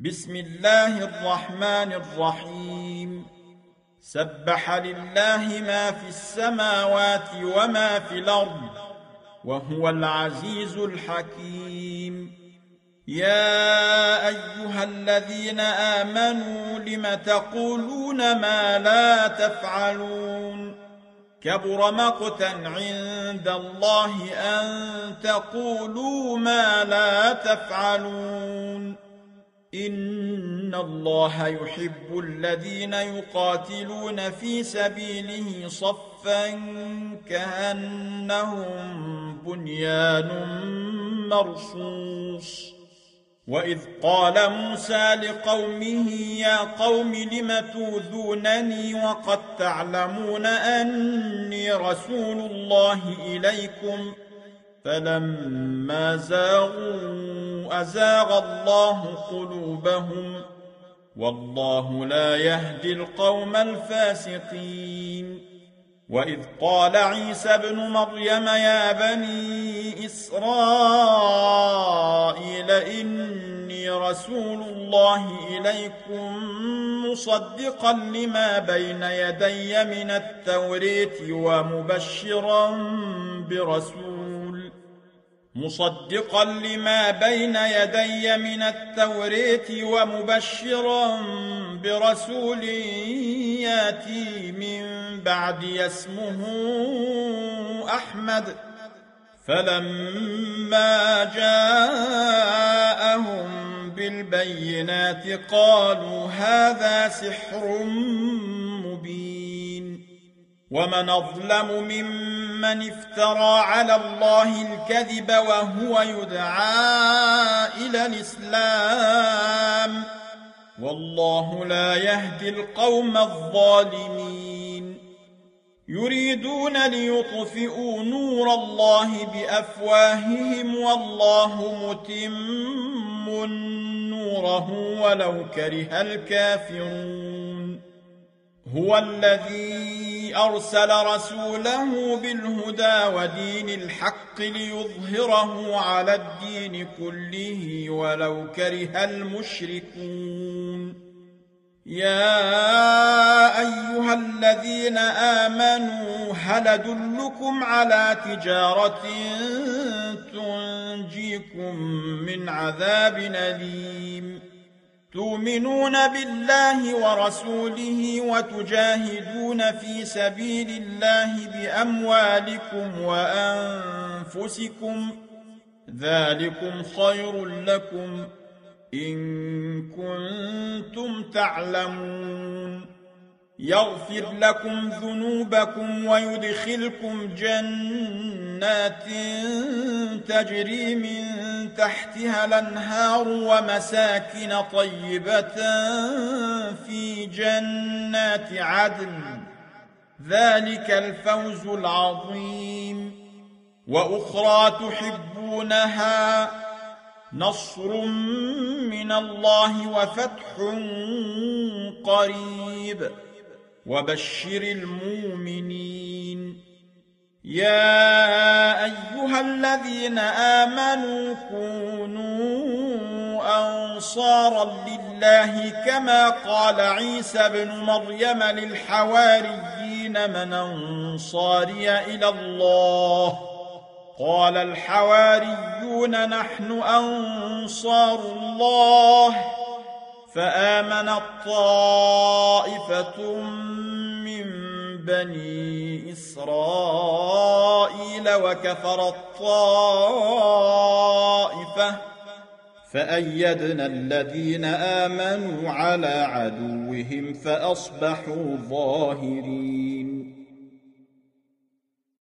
بسم الله الرحمن الرحيم سبح لله ما في السماوات وما في الأرض وهو العزيز الحكيم يا أيها الذين آمنوا لم تقولون ما لا تفعلون كبر مقتا عند الله أن تقولوا ما لا تفعلون إن الله يحب الذين يقاتلون في سبيله صفا كأنهم بنيان مرصوص وإذ قال موسى لقومه يا قوم لم توذونني وقد تعلمون أني رسول الله إليكم فلما زاغوا أزاغ الله قلوبهم والله لا يهدي القوم الفاسقين وإذ قال عيسى ابن مريم يا بني إسرائيل إني رسول الله إليكم مصدقا لما بين يدي من التوراة ومبشرا برسول ياتي من بعدي اسمه أحمد فلما جاءهم بالبينات قالوا هذا سحر مبين ومن أظلم ممن افترى على الله الكذب وهو يدعى إلى الإسلام والله لا يهدي القوم الظالمين يريدون ليطفئوا نور الله بأفواههم والله متم نوره ولو كره الكافرون هو الذي أرسل رسوله بالهدى ودين الحق ليظهره على الدين كله ولو كره المشركون يا أيها الذين آمنوا هل أدلكم على تجارة تنجيكم من عذاب أليم تؤمنون بالله ورسوله وتجاهدون في سبيل الله بأموالكم وأنفسكم ذلكم خير لكم إن كنتم تعلمون يغفر لكم ذنوبكم ويدخلكم جنات تجري من تحتها الأنهار ومساكن طيبة في جنات عدن ذلك الفوز العظيم وأخرى تحبونها نصر من الله وفتح قريب وبشر المؤمنين يا أيها الذين آمنوا كونوا أنصارا لله كما قال عيسى بن مريم للحواريين من أنصاري إلى الله قال الحواريون نحن أنصار الله فآمنت طائفة من بني إسرائيل وكفرت طائفة فأيدنا الذين آمنوا على عدوهم فأصبحوا ظاهرين